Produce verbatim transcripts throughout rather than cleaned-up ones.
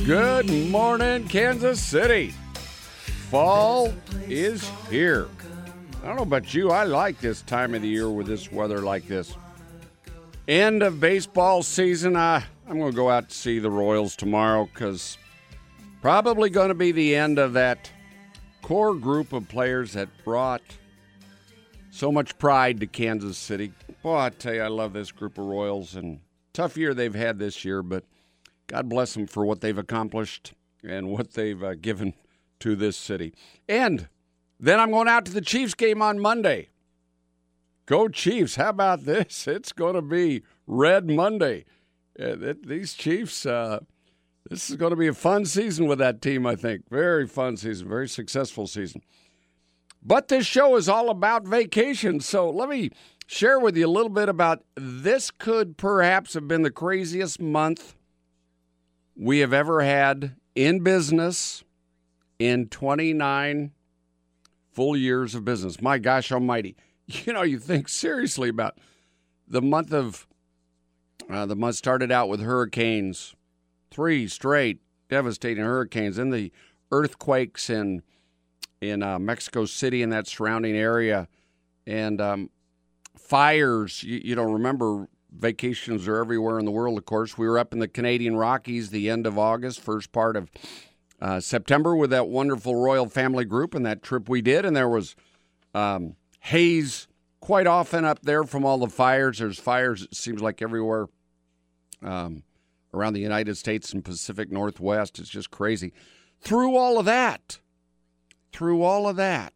Good morning, Kansas City. Fall is here. I don't know about you, I like this time of the year with this weather like this. End of baseball season. I, I'm going to go out to see the Royals tomorrow because probably going to be the end of that core group of players that brought so much pride to Kansas City. Boy, I tell you, I love this group of Royals, and tough year they've had this year, but God bless them for what they've accomplished and what they've uh, given to this city. And then I'm going out to the Chiefs game on Monday. Go Chiefs. How about this? It's going to be Red Monday. Uh, these Chiefs, uh, this is going to be a fun season with that team, I think. Very fun season, very successful season. But this show is all about vacation, so let me share with you a little bit about this. Could perhaps have been the craziest month we have ever had in business in twenty-nine full years of business. My gosh almighty. You know, you think seriously about the month of, uh, the month started out with hurricanes, three straight devastating hurricanes, and the earthquakes in in uh, Mexico City and that surrounding area, and um, fires. You, you don't remember, vacations are everywhere in the world, of course. We were up in the Canadian Rockies the end of August, first part of uh, September with that wonderful Royal family group and that trip we did, and there was um, haze quite often up there from all the fires. There's fires, it seems like, everywhere um, around the United States and Pacific Northwest. It's just crazy. Through all of that, through all of that,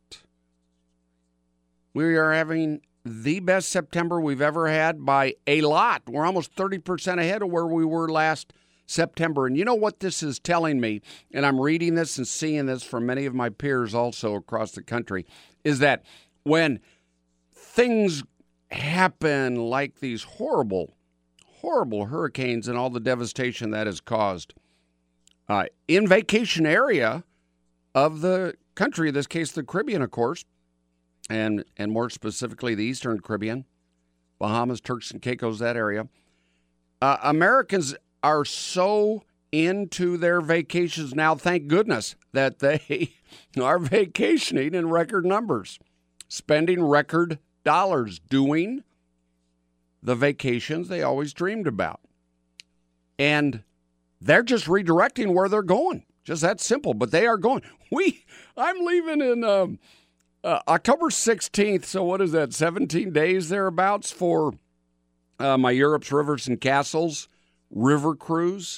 we are having the best September we've ever had by a lot. We're almost thirty percent ahead of where we were last September. And you know what this is telling me, and I'm reading this and seeing this from many of my peers also across the country, is that when things happen like these horrible, horrible hurricanes and all the devastation that has caused uh, in vacation area of the country, in this case the Caribbean, of course, and and more specifically the Eastern Caribbean, Bahamas, Turks and Caicos, that area, uh, Americans are so into their vacations now, thank goodness, that they are vacationing in record numbers, spending record dollars, doing the vacations they always dreamed about. And they're just redirecting where they're going. Just that simple, but they are going. We, I'm leaving in um, uh, October sixteenth, so what is that, seventeen days thereabouts for uh, my Europe's Rivers and Castles river cruise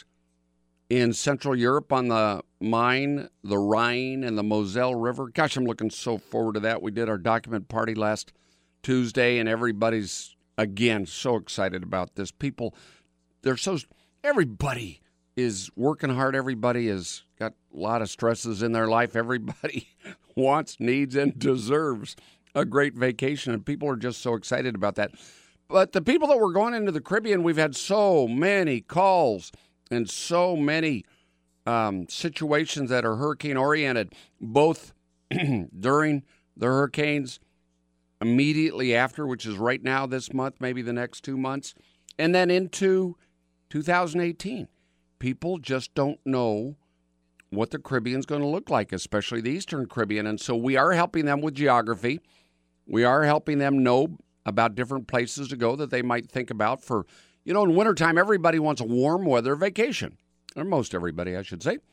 in Central Europe on the Main, the Rhine, and the Moselle River. Gosh, I'm looking so forward to that. We did our document party last Tuesday, and everybody's, again, so excited about this. People, they're so, everybody is working hard. Everybody has got a lot of stresses in their life. Everybody wants, needs, and deserves a great vacation, and people are just so excited about that. But the people that were going into the Caribbean, we've had so many calls and so many um, situations that are hurricane-oriented, both during the hurricanes, immediately after, which is right now this month, maybe the next two months, and then into two thousand eighteen. People just don't know what the Caribbean's going to look like, especially the Eastern Caribbean. And so we are helping them with geography. We are helping them know about different places to go that they might think about for, you know, in wintertime, everybody wants a warm weather vacation, or most everybody, I should say.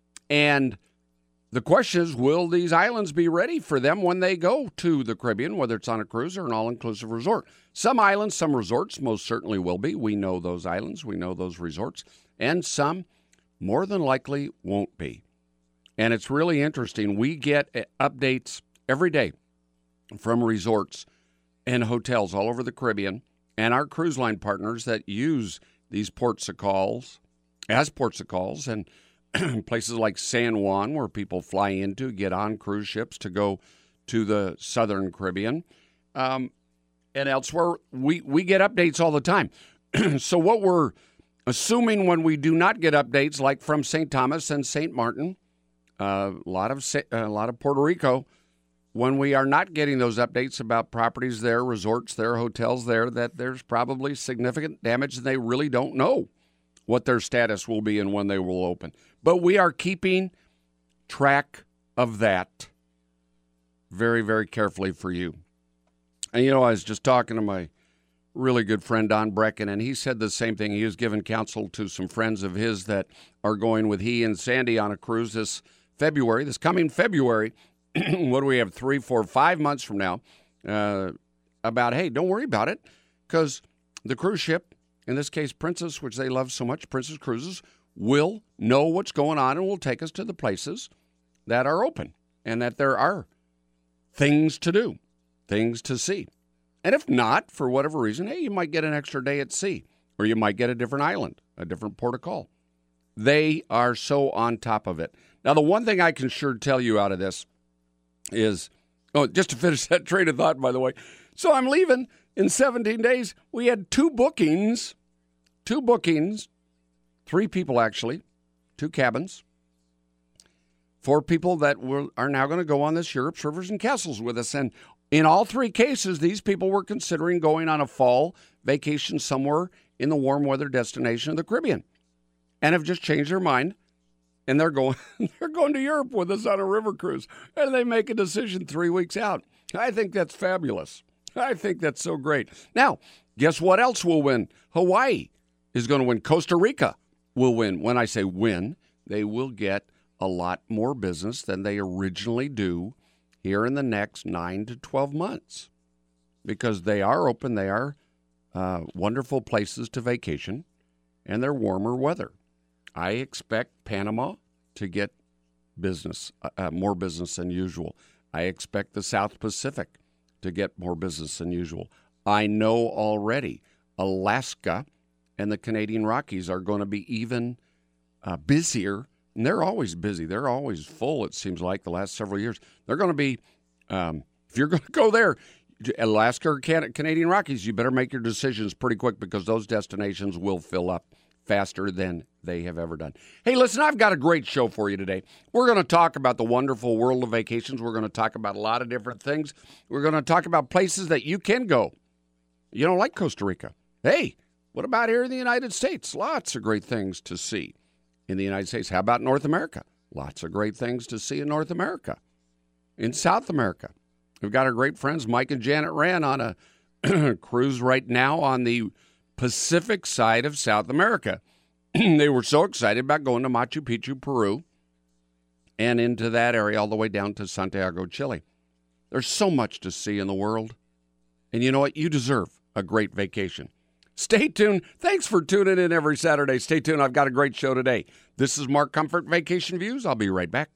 And the question is, will these islands be ready for them when they go to the Caribbean, whether it's on a cruise or an all-inclusive resort? Some islands, some resorts most certainly will be. We know those islands. We know those resorts. And some more than likely won't be. And it's really interesting. We get updates every day from resorts and hotels all over the Caribbean and our cruise line partners that use these ports of calls as ports of calls, and places like San Juan where people fly into, get on cruise ships to go to the Southern Caribbean, um, and elsewhere. We, we get updates all the time. So what we're assuming when we do not get updates, like from Saint Thomas and Saint Martin, uh, a lot of a lot of Puerto Rico, when we are not getting those updates about properties there, resorts there, hotels there, that there's probably significant damage and they really don't know what their status will be and when they will open. But we are keeping track of that very, very carefully for you. And, you know, I was just talking to my really good friend Don Brecken, and he said the same thing. He was giving counsel to some friends of his that are going with he and Sandy on a cruise this February, this coming February. What do we have, three, four, five months from now, uh, about, hey, don't worry about it, because the cruise ship, in this case Princess, which they love so much, Princess Cruises, will know what's going on and will take us to the places that are open and that there are things to do, things to see. And if not, for whatever reason, hey, you might get an extra day at sea, or you might get a different island, a different port of call. They are so on top of it. Now, the one thing I can sure tell you out of this is, oh, just to finish that train of thought, by the way. So I'm leaving in seventeen days. We had two bookings, two bookings, three people actually, two cabins, four people that will, are now going to go on this Europe's Rivers and Castles with us. And in all three cases, these people were considering going on a fall vacation somewhere in the warm weather destination of the Caribbean and have just changed their mind. And they're going they're going to Europe with us on a river cruise. And they make a decision three weeks out. I think that's fabulous. I think that's so great. Now, guess what else will win? Hawaii is going to win. Costa Rica will win. When I say win, they will get a lot more business than they originally do here in the next nine to twelve months. Because they are open. They are uh, wonderful places to vacation. And they're warmer weather. I expect Panama to get business, uh, more business than usual. I expect the South Pacific to get more business than usual. I know already Alaska and the Canadian Rockies are going to be even uh, busier. And they're always busy. They're always full, it seems like, the last several years. They're going to be, um, if you're going to go there, Alaska or Can- Canadian Rockies, you better make your decisions pretty quick because those destinations will fill up faster than they have ever done. Hey, listen, I've got a great show for you today. We're going to talk about the wonderful world of vacations. We're going to talk about a lot of different things. We're going to talk about places that you can go. You don't like Costa Rica? Hey, what about here in the United States? Lots of great things to see in the United States. How about North America? Lots of great things to see in North America. In South America, we've got our great friends Mike and Janet Rand on a cruise right now on the Pacific side of South America. They were so excited about going to Machu Picchu, Peru, and into that area all the way down to Santiago, Chile. There's so much to see in the world. And you know what? You deserve a great vacation. Stay tuned. Thanks for tuning in every Saturday. Stay tuned. I've got a great show today. This is Mark Comfort, Vacation Views. I'll be right back.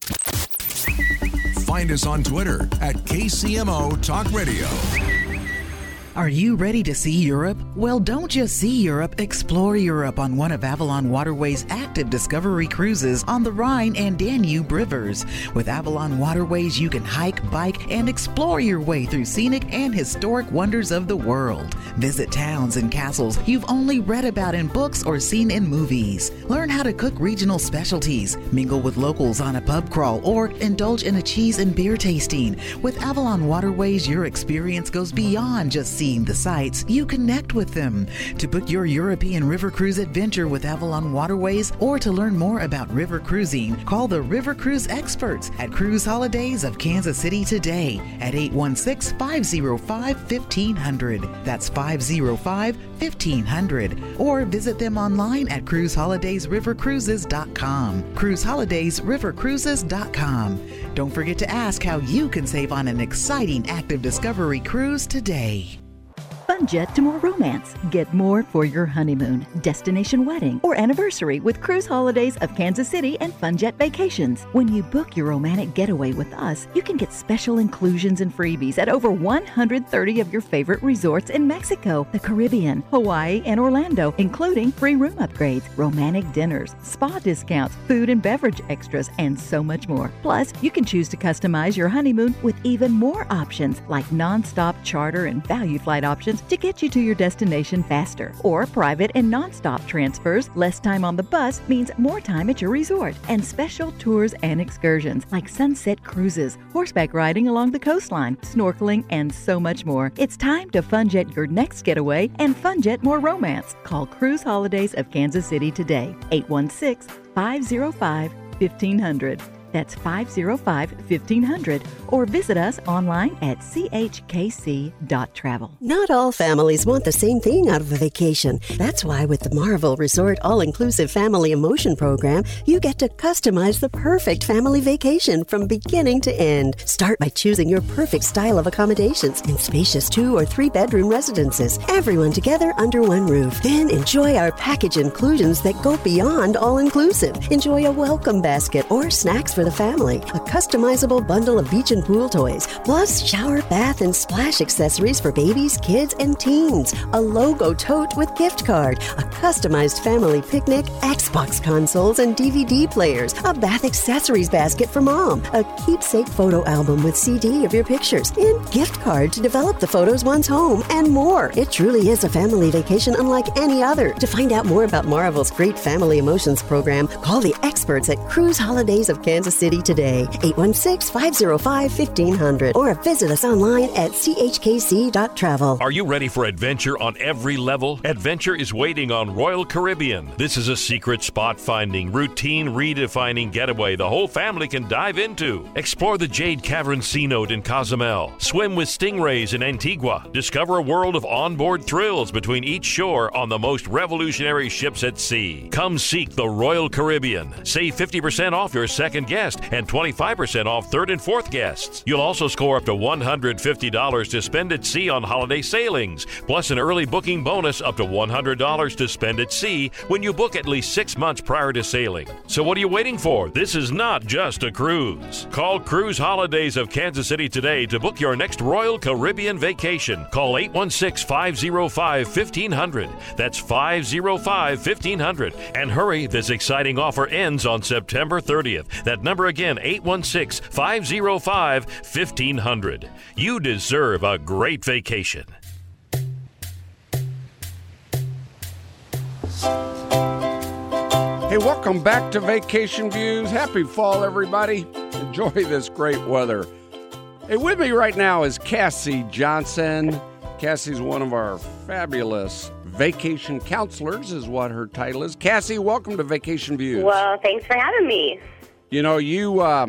Find us on Twitter at K C M O Talk Radio. Are you ready to see Europe? Well, don't just see Europe, explore Europe on one of Avalon Waterways' active Discovery cruises on the Rhine and Danube rivers. With Avalon Waterways, you can hike, bike, and explore your way through scenic and historic wonders of the world. Visit towns and castles you've only read about in books or seen in movies. Learn how to cook regional specialties, mingle with locals on a pub crawl, or indulge in a cheese and beer tasting. With Avalon Waterways, your experience goes beyond just seeing the sights, you connect with them. To book your European river cruise adventure with Avalon Waterways or to learn more about river cruising, call the River Cruise experts at Cruise Holidays of Kansas City today at eight one six, five oh five, fifteen hundred. That's five oh five, fifteen hundred. Or visit them online at cruise holidays river cruises dot com. cruise holidays river cruises dot com. Don't forget to ask how you can save on an exciting active Discovery cruise today. Funjet to more romance. Get more for your honeymoon, destination wedding, or anniversary with Cruise Holidays of Kansas City and Funjet Vacations. When you book your romantic getaway with us, you can get special inclusions and freebies at over one hundred thirty of your favorite resorts in Mexico, the Caribbean, Hawaii, and Orlando, including free room upgrades, romantic dinners, spa discounts, food and beverage extras, and so much more. Plus, you can choose to customize your honeymoon with even more options like non-stop charter and value flight options to get you to your destination faster. Or private and non-stop transfers. Less time on the bus means more time at your resort. And special tours and excursions like sunset cruises, horseback riding along the coastline, snorkeling, and so much more. It's time to FunJet your next getaway and FunJet more romance. Call Cruise Holidays of Kansas City today. eight one six, five oh five, fifteen hundred. That's five oh five, fifteen hundred. Or visit us online at c h k c dot travel. Not all families want the same thing out of a vacation. That's why with the Marvel Resort All-Inclusive Family Emotion Program, you get to customize the perfect family vacation from beginning to end. Start by choosing your perfect style of accommodations in spacious two- or three-bedroom residences. Everyone together under one roof. Then enjoy our package inclusions that go beyond all-inclusive. Enjoy a welcome basket or snacks for the family, a customizable bundle of beach and pool toys, plus shower, bath, and splash accessories for babies, kids, and teens, a logo tote with gift card, a customized family picnic, Xbox consoles and D V D players, a bath accessories basket for mom, a keepsake photo album with C D of your pictures, and gift card to develop the photos one's home, and more. It truly is a family vacation unlike any other. To find out more about Marvel's great Family Emotions program, call the experts at Cruise Holidays of Kansas City today, eight one six, five oh five, fifteen hundred, or visit us online at c h k c dot travel. Are you ready for adventure on every level? Adventure is waiting on Royal Caribbean. This is a secret spot-finding, routine redefining getaway the whole family can dive into. Explore the Jade Cavern Sea Note in Cozumel. Swim with stingrays in Antigua. Discover a world of onboard thrills between each shore on the most revolutionary ships at sea. Come seek the Royal Caribbean. Save fifty percent off your second guest and twenty-five percent off third and fourth guests. You'll also score up to one hundred fifty dollars to spend at sea on holiday sailings, plus an early booking bonus up to one hundred dollars to spend at sea when you book at least six months prior to sailing. So what are you waiting for? This is not just a cruise. Call Cruise Holidays of Kansas City today to book your next Royal Caribbean vacation. Call eight one six, five oh five, fifteen hundred. That's five oh five, fifteen hundred. And hurry, this exciting offer ends on September thirtieth. That number again, eight one six, five oh five, fifteen hundred. You deserve a great vacation. Hey, welcome back to Vacation Views. Happy fall, everybody. Enjoy this great weather. Hey, with me right now is Cassie Johnson. Cassie's one of our fabulous vacation counselors, is what her title is. Cassie, welcome to Vacation Views. Well, thanks for having me. You know, you, uh,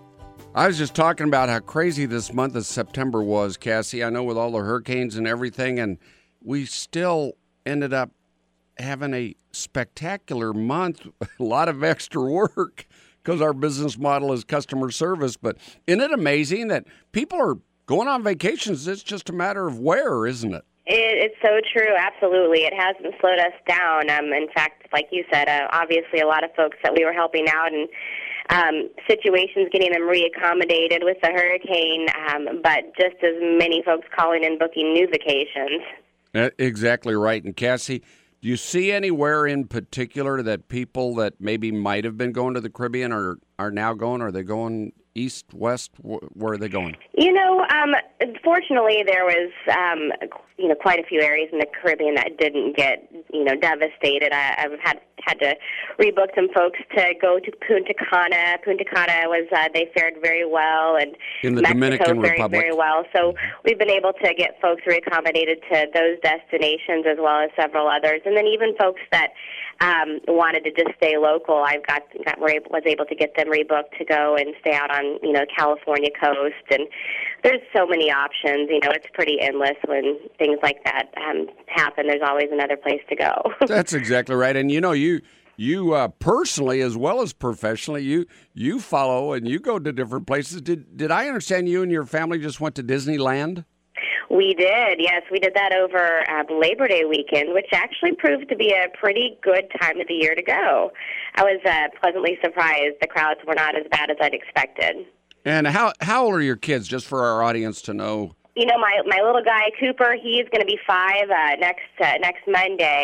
I was just talking about how crazy this month of September was, Cassie. I know with all the hurricanes and everything, and we still ended up having a spectacular month, a lot of extra work because our business model is customer service. But isn't it amazing that people are going on vacations? It's just a matter of where, isn't it? It, it's so true, absolutely. It hasn't slowed us down. Um, in fact, like you said, uh, obviously a lot of folks that we were helping out and um, situations, getting them reaccommodated with the hurricane, um, but just as many folks calling and booking new vacations. Uh, exactly right. And Cassie, do you see anywhere in particular that people that maybe might have been going to the Caribbean are, are now going? Are they going east, west? Where are they going? You know, um, fortunately, there was, um, you know, quite a few areas in the Caribbean that didn't get, you know, devastated. I, I've had had to rebook some folks to go to Punta Cana. Punta Cana was, uh, they fared very well, and in the Mexico Dominican fared Republic. very well. So we've been able to get folks reaccommodated to those destinations as well as several others, and then even folks that um, wanted to just stay local. I've got, got were able, was able to get them rebooked to go and stay out on, you know, California coast, and there's so many options. You know, it's pretty endless when things like that um, happen. There's always another place to go. That's exactly right. And you know, you you uh, personally as well as professionally, you you follow and you go to different places. Did did I understand you and your family just went to Disneyland? We did, yes. We did that over um, Labor Day weekend, which actually proved to be a pretty good time of the year to go. I was uh, pleasantly surprised. The crowds were not as bad as I'd expected. And how how old are your kids, just for our audience to know? You know, my, my little guy, Cooper, he's going to be five uh, next uh, next Monday.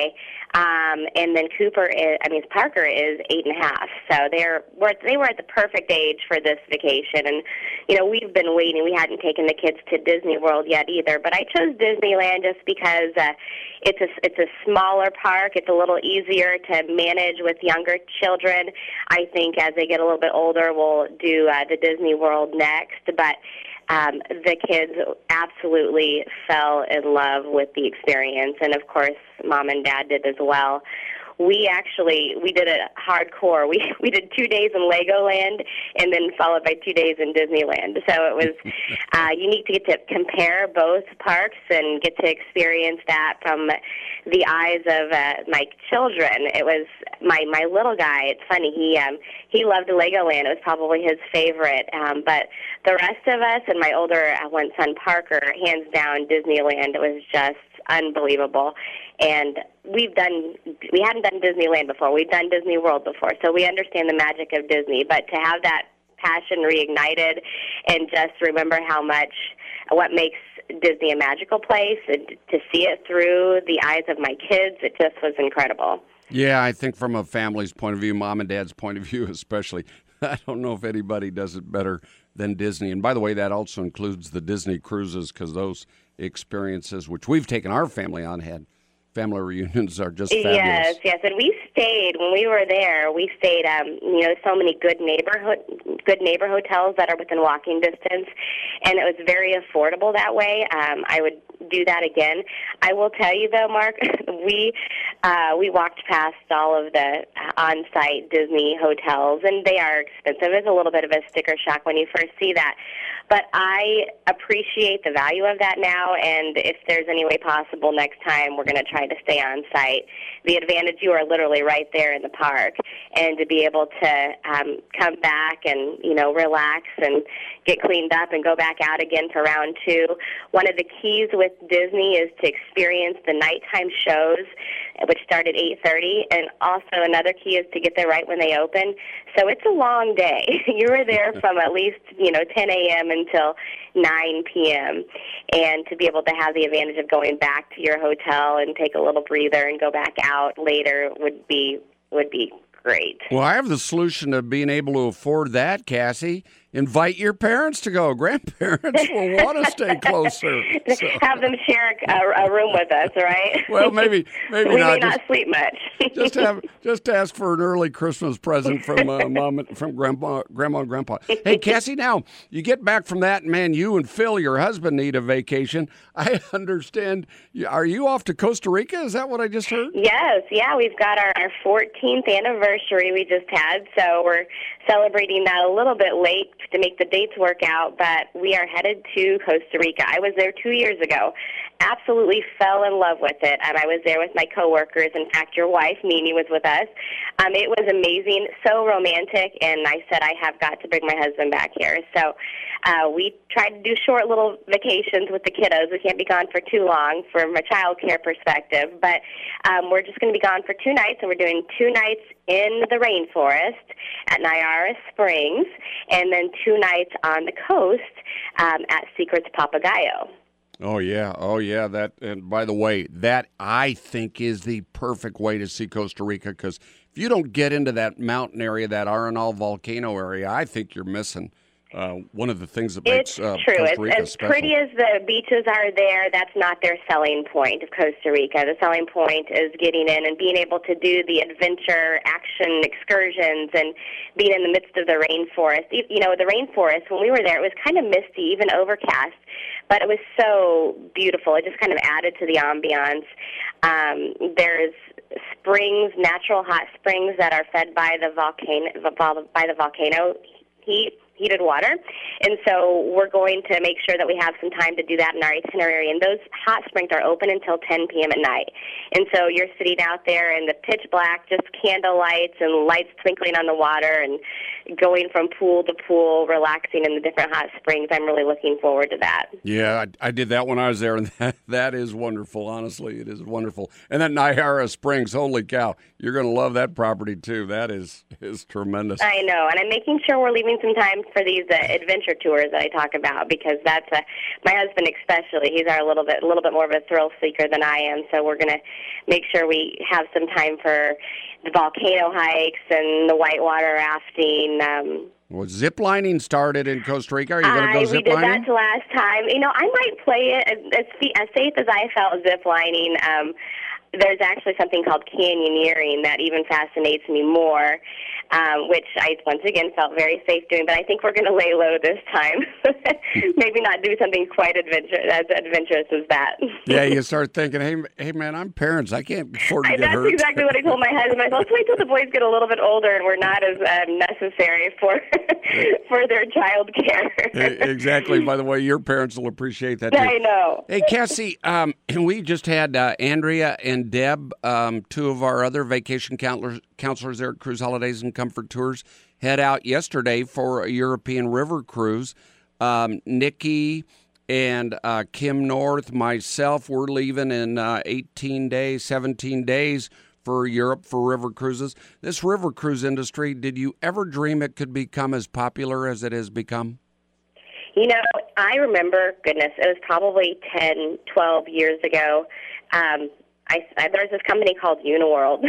Um, and then Cooper is, I mean, Parker is eight and a half. So they're, we're, they were at the perfect age for this vacation. And, you know, we've been waiting. We hadn't taken the kids to Disney World yet either. But I chose Disneyland just because uh, it's a, it's a smaller park. It's a little easier to manage with younger children. I think as they get a little bit older, we'll do uh, the Disney World next. But um, the kids absolutely fell in love with the experience. And, of course, Mom and Dad did as well. We actually, we did it hardcore. We we did two days in Legoland and then followed by two days in Disneyland. So it was uh, unique to get to compare both parks and get to experience that from the eyes of uh, my children. It was my, my little guy. It's funny. He um, he loved Legoland. It was probably his favorite. Um, but the rest of us and my older uh, one son, Parker, hands down, Disneyland. It was just unbelievable. And we've done, we hadn't done Disneyland before. We've done Disney World before, so we understand the magic of Disney. But to have that passion reignited and just remember how much, what makes Disney a magical place, and to see it through the eyes of my kids, it just was incredible. Yeah, I think from a family's point of view, Mom and Dad's point of view especially, I don't know if anybody does it better than Disney. And by the way, that also includes the Disney cruises, because those experiences, which we've taken our family on, had family reunions, are just fabulous. Yes, yes, and we stayed when we were there. We stayed, um, you know, so many good neighborhood, good neighbor hotels that are within walking distance, and it was very affordable that way. Um, I would do that again. I will tell you though, Mark, we uh, we walked past all of the on-site Disney hotels, and they are expensive. It's a little bit of a sticker shock when you first see that. But I appreciate the value of that now, and if there's any way possible next time, we're going to try to stay on site. The advantage, you are literally right there in the park, and to be able to um, come back and, you know, relax and get cleaned up and go back out again for round two. One of the keys with Disney is to experience the nighttime shows, which start at eight thirty, and also another key is to get there right when they open. So it's a long day. You were there from at least, you know, ten a.m. until nine p.m., and to be able to have the advantage of going back to your hotel and take a little breather and go back out later would be would be great. Well, I have the solution to being able to afford that, Cassie. Invite your parents to go. Grandparents will want to stay closer. So. Have them share a, a room with us, right? Well, maybe maybe we not. may not just, sleep much. just have just ask for an early Christmas present from uh, mom and, from grandpa, grandma and grandpa. Hey, Cassie, now you get back from that, man. You and Phil, your husband, need a vacation. I understand. Are you off to Costa Rica? Is that what I just heard? Yes, yeah. We've got our, our fourteenth anniversary we just had, so we're celebrating that a little bit late to make the dates work out, but we are headed to Costa Rica. I was there two years ago. Absolutely fell in love with it, and I was there with my coworkers. In fact, your wife, Mimi, was with us. Um, it was amazing, so romantic, and I said I have got to bring my husband back here. So uh, we tried to do short little vacations with the kiddos. We can't be gone for too long from a child care perspective, but um, we're just going to be gone for two nights, and we're doing two nights in the rainforest at Nyara Springs, and then two nights on the coast um, at Secrets Papagayo. Oh, yeah. Oh, yeah. That. And by the way, that I think is the perfect way to see Costa Rica, because if you don't get into that mountain area, that Arenal volcano area, I think you're missing uh, one of the things that makes uh, It's true. Costa Rica as special. Pretty as the beaches are there, that's not their selling point of Costa Rica. The selling point is getting in and being able to do the adventure action excursions and being in the midst of the rainforest. You know, the rainforest, when we were there, it was kind of misty, even overcast, but it was so beautiful. It just kind of added to the ambiance. Um, there's springs, natural hot springs that are fed by the volcano, by the volcano heat. heated water, and so we're going to make sure that we have some time to do that in our itinerary, and those hot springs are open until ten p.m. at night, and so you're sitting out there in the pitch black, just candle lights and lights twinkling on the water and going from pool to pool, relaxing in the different hot springs. I'm really looking forward to that. Yeah, I, I did that when I was there, and that, that is wonderful. Honestly, it is wonderful. And that Nyara Springs, holy cow, you're going to love that property too. That is is tremendous. I know, and I'm making sure we're leaving some time for these uh, adventure tours that I talk about, because that's a, my husband especially. He's our a little bit a little bit more of a thrill seeker than I am. So we're going to make sure we have some time for the volcano hikes and the whitewater rafting. Um, Well, zip lining started in Costa Rica. Are you going to go uh, zip we did lining? that last time. You know, I might play it as, as, as safe as I felt zip lining. Um, there's actually something called canyoneering that even fascinates me more, um, which I once again felt very safe doing. But I think we're going to lay low this time. Maybe not do something quite adventure as adventurous as that. Yeah, you start thinking, hey, hey, man, I'm parents. I can't afford to I, get that's hurt. exactly what I told my husband. I said, let's wait till the boys get a little bit older and we're not as um, necessary for for their child care. Exactly. By the way, your parents will appreciate that too. I know. Hey, Cassie, um, we just had uh, Andrea and Deb, um, two of our other vacation counselors, counselors there at Cruise Holidays and Comfort Tours, head out yesterday for a European river cruise. Um, Nikki and uh, Kim North, myself, we're leaving in uh, eighteen days, seventeen days for Europe for river cruises. This river cruise industry, did you ever dream it could become as popular as it has become? You know, I remember, goodness, it was probably ten, twelve years ago. Um, I, I, there was this company called Uniworld,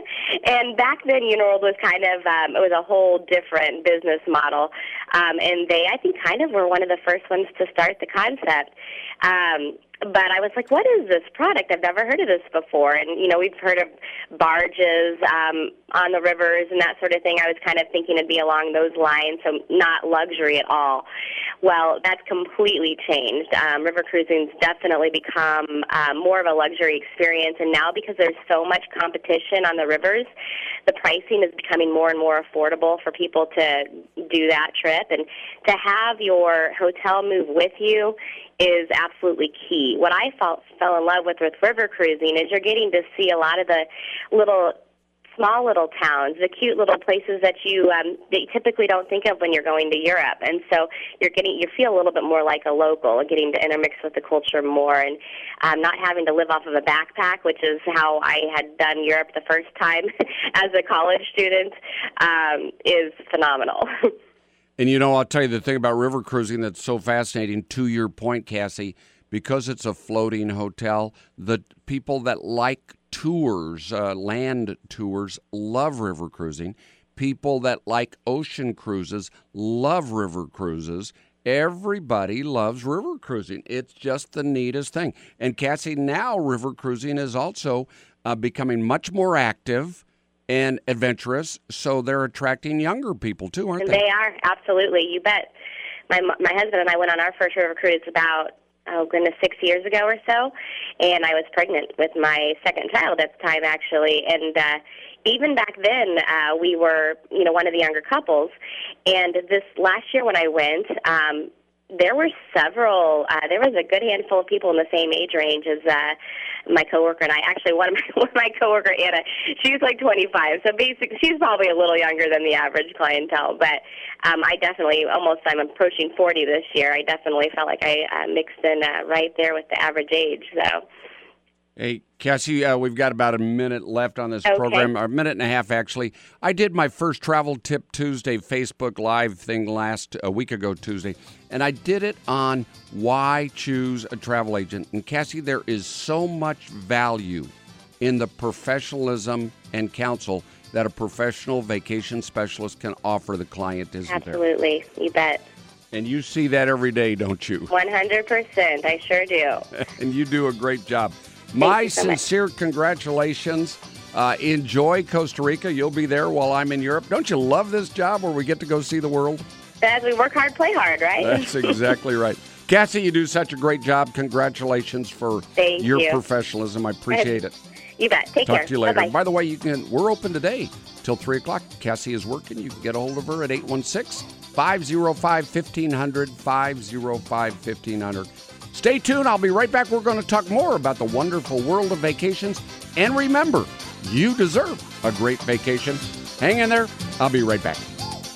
and back then Uniworld was kind of, um, it was a whole different business model, um, and they, I think, kind of were one of the first ones to start the concept. Um, but I was like, what is this product? I've never heard of this before. And, you know, we've heard of barges um, on the rivers and that sort of thing. I was kind of thinking it'd be along those lines, so not luxury at all. Well, that's completely changed. Um, river cruising's definitely become um, more of a luxury experience. And now because there's so much competition on the rivers, the pricing is becoming more and more affordable for people to do that trip. And to have your hotel move with you is absolutely key. What I felt, fell in love with with river cruising is you're getting to see a lot of the little, small little towns, the cute little places that you um, that you typically don't think of when you're going to Europe. And so you're getting, you feel a little bit more like a local, getting to intermix with the culture more, and um, not having to live off of a backpack, which is how I had done Europe the first time as a college student, um, is phenomenal. And, you know, I'll tell you the thing about river cruising that's so fascinating, to your point, Cassie, because it's a floating hotel, the people that like tours, uh, land tours, love river cruising. People that like ocean cruises love river cruises. Everybody loves river cruising. It's just the neatest thing. And, Cassie, now river cruising is also uh, becoming much more active and adventurous, so they're attracting younger people too, aren't and they? They are, absolutely. You bet. My my husband and I went on our first river cruise about, oh goodness, six years ago or so, and I was pregnant with my second child at the time, actually. And uh, even back then, uh, we were, you know, one of the younger couples. And this last year when I went, um, there were several, uh, there was a good handful of people in the same age range as uh, my coworker and I. Actually, one of my, one of my coworker, Anna, she's like twenty-five, so basically she's probably a little younger than the average clientele. But um, I definitely, almost, I'm approaching forty this year. I definitely felt like I uh, mixed in uh, right there with the average age. So. Hey, Cassie, uh, we've got about a minute left on this Okay. program, or a minute and a half, actually. I did my first Travel Tip Tuesday Facebook Live thing last, a week ago Tuesday, and I did it on why choose a travel agent. And, Cassie, there is so much value in the professionalism and counsel that a professional vacation specialist can offer the client, isn't Absolutely. there? You bet. And you see that every day, don't you? one hundred percent. I sure do. And you do a great job. My you so much. sincere congratulations. Uh, enjoy Costa Rica. You'll be there while I'm in Europe. Don't you love this job where we get to go see the world? As we work hard, play hard, right? That's exactly right. Cassie, you do such a great job. Congratulations for Thank your you. professionalism. I appreciate it. You bet. Take Talk care. to you later. Bye-bye. By the way, you can. We're open today till three o'clock. Cassie is working. You can get a hold of her at eight one six, five oh five, fifteen hundred, five oh five, fifteen hundred. Stay tuned. I'll be right back. We're going to talk more about the wonderful world of vacations. And remember, you deserve a great vacation. Hang in there. I'll be right back.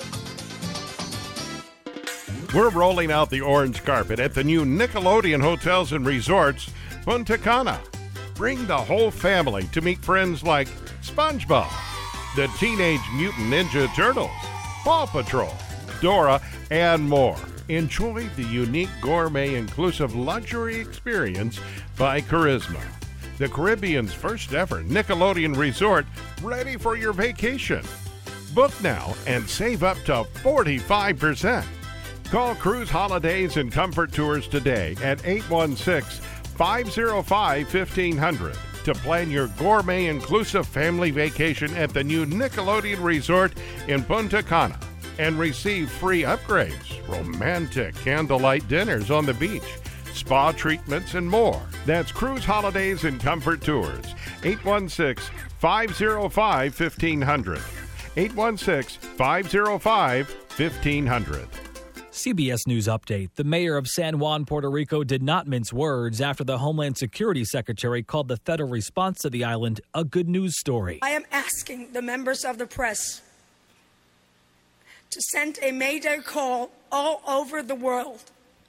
We're rolling out the orange carpet at the new Nickelodeon Hotels and Resorts, Punta Cana. Bring the whole family to meet friends like SpongeBob, the Teenage Mutant Ninja Turtles, Paw Patrol, Dora, and more. Enjoy the unique gourmet inclusive luxury experience by Charisma, the Caribbean's first ever Nickelodeon resort, ready for your vacation. Book now and save up to forty-five percent. Call Cruise Holidays and Comfort Tours today at eight one six, five oh five, fifteen hundred to plan your gourmet inclusive family vacation at the new Nickelodeon Resort in Punta Cana and receive free upgrades, romantic candlelight dinners on the beach, spa treatments, and more. That's Cruise Holidays and Comfort Tours, eight one six, five oh five, fifteen hundred. eight one six, five oh five, fifteen hundred. C B S News Update. The mayor of San Juan, Puerto Rico, did not mince words after the Homeland Security Secretary called the federal response to the island a good news story. I am asking the members of the press to send a mayday call all over the world.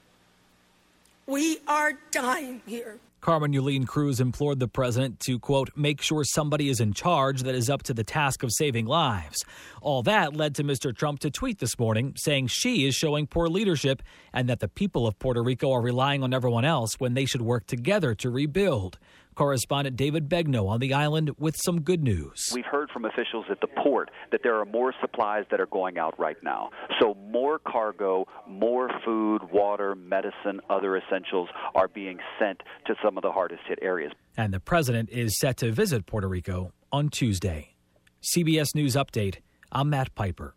We are dying here. Carmen Yulín Cruz implored the president to, quote, make sure somebody is in charge that is up to the task of saving lives. All that led to Mister Trump to tweet this morning saying she is showing poor leadership and that the people of Puerto Rico are relying on everyone else when they should work together to rebuild. Correspondent David Begnaud on the island with some good news. We've heard from officials at the port that there are more supplies that are going out right now. So more cargo, more food, water, medicine, other essentials are being sent to some of the hardest hit areas. And the president is set to visit Puerto Rico on Tuesday. C B S News Update. I'm Matt Piper.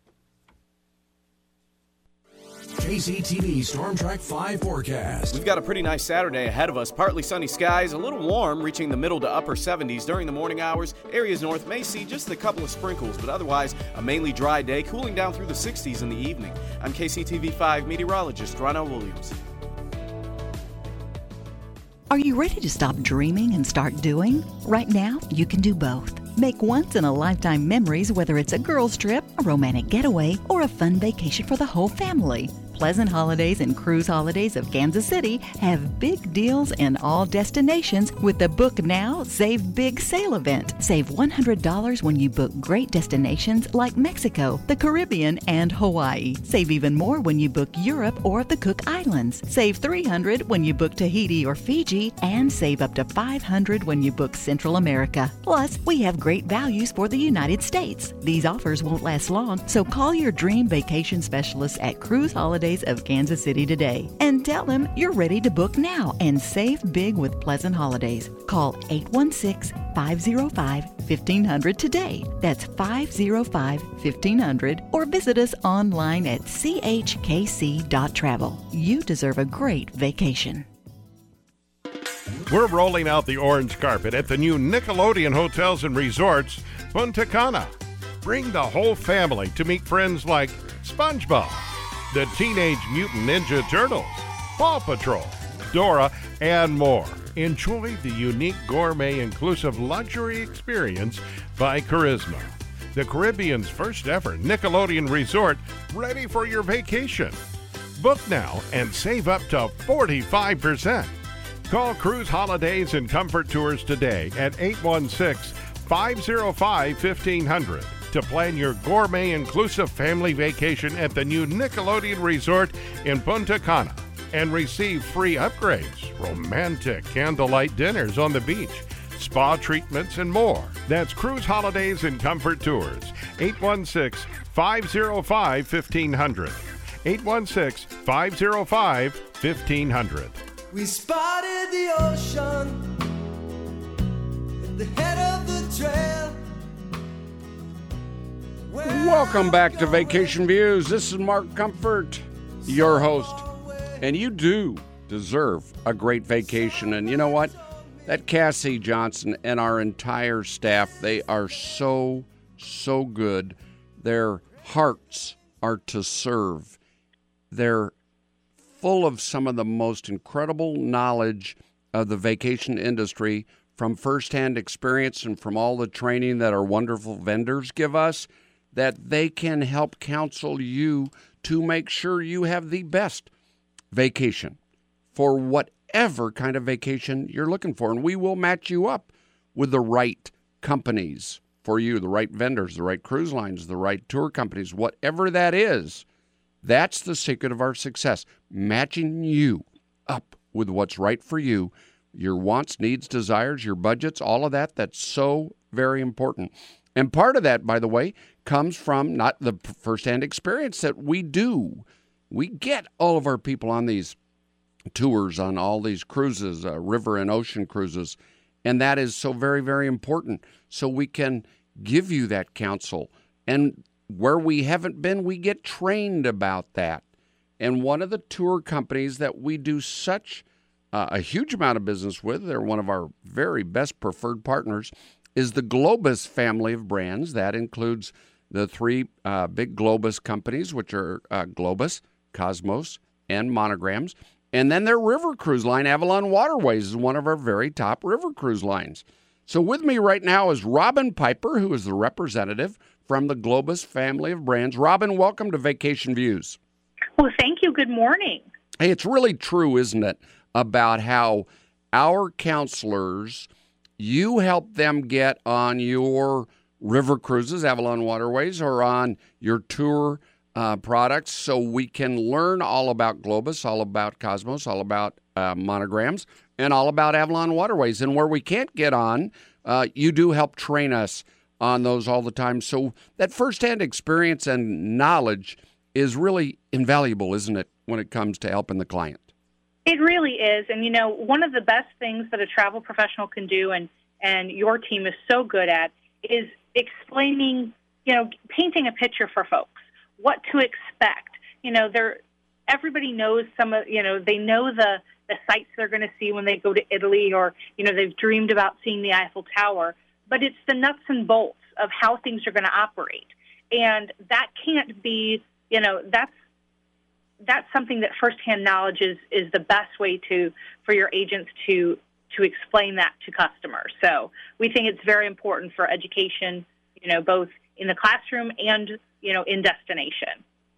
K C T V Storm Track five forecast. We've got a pretty nice Saturday ahead of us. Partly sunny skies, a little warm, reaching the middle to upper seventies during the morning hours. Areas north may see just a couple of sprinkles, but otherwise a mainly dry day, cooling down through the sixties in the evening. I'm K C T V five meteorologist Ronald Williams. Are you ready to stop dreaming and start doing? Right now, you can do both. Make once-in-a-lifetime memories, whether it's a girls' trip, a romantic getaway, or a fun vacation for the whole family. Pleasant Holidays and Cruise Holidays of Kansas City have big deals in all destinations with the Book Now, Save Big sale event. Save one hundred dollars when you book great destinations like Mexico, the Caribbean, and Hawaii. Save even more when you book Europe or the Cook Islands. Save three hundred dollars when you book Tahiti or Fiji, and save up to five hundred dollars when you book Central America. Plus, we have great values for the United States. These offers won't last long, so call your dream vacation specialist at Cruise Holidays of Kansas City today and tell them you're ready to book now and save big with Pleasant Holidays. Call eight one six, five oh five, fifteen hundred today. That's five oh five, fifteen hundred, or visit us online at c h k c dot travel. You deserve a great vacation. We're rolling out the orange carpet at the new Nickelodeon Hotels and Resorts, Punta Cana. Bring the whole family to meet friends like SpongeBob, the Teenage Mutant Ninja Turtles, Paw Patrol, Dora, and more. Enjoy the unique gourmet inclusive luxury experience by Charisma, the Caribbean's first ever Nickelodeon resort, ready for your vacation. Book now and save up to forty-five percent. Call Cruise Holidays and Comfort Tours today at eight one six, five oh five, fifteen hundred. To plan your gourmet inclusive family vacation at the new Nickelodeon Resort in Punta Cana and receive free upgrades, romantic candlelight dinners on the beach, spa treatments, and more. That's Cruise Holidays and Comfort Tours, eight one six, five oh five, fifteen hundred. eight one six, five oh five, fifteen hundred. We spotted the ocean at the head of the trail. Welcome back to Vacation Views. This is Mark Comfort, your host. And you do deserve a great vacation. And you know what? That Cassie Johnson and our entire staff, they are so, so good. Their hearts are to serve. They're full of some of the most incredible knowledge of the vacation industry from firsthand experience and from all the training that our wonderful vendors give us, that they can help counsel you to make sure you have the best vacation for whatever kind of vacation you're looking for. And we will match you up with the right companies for you, the right vendors, the right cruise lines, the right tour companies, whatever that is. That's the secret of our success, matching you up with what's right for you, your wants, needs, desires, your budgets, all of that. That's so very important. And part of that, by the way, comes from not the firsthand experience that we do. We get all of our people on these tours, on all these cruises, uh, river and ocean cruises, and that is so very, very important. So we can give you that counsel. And where we haven't been, we get trained about that. And one of the tour companies that we do such uh, a huge amount of business with, they're one of our very best preferred partners, is the Globus family of brands. That includes the three uh, big Globus companies, which are uh, Globus, Cosmos, and Monograms. And then their river cruise line, Avalon Waterways, is one of our very top river cruise lines. So with me right now is Robin Piper, who is the representative from the Globus family of brands. Robin, welcome to Vacation Views. Well, thank you. Good morning. Hey, it's really true, isn't it, about how our counselors, you help them get on your river cruises, Avalon Waterways, or on your tour uh, products, so we can learn all about Globus, all about Cosmos, all about uh, Monograms, and all about Avalon Waterways. And where we can't get on, uh, you do help train us on those all the time. So that firsthand experience and knowledge is really invaluable, isn't it, when it comes to helping the client? It really is. And, you know, one of the best things that a travel professional can do, and, and your team is so good at, is explaining, you know, painting a picture for folks, what to expect. You know, they're, everybody knows some of, you know, they know the, the sights they're going to see when they go to Italy, or, you know, they've dreamed about seeing the Eiffel Tower, but it's the nuts and bolts of how things are going to operate. And that can't be, you know, that's, that's something that firsthand knowledge is, is the best way to, for your agents to, to explain that to customers. So we think it's very important for education, you know, both in the classroom and, you know, in destination.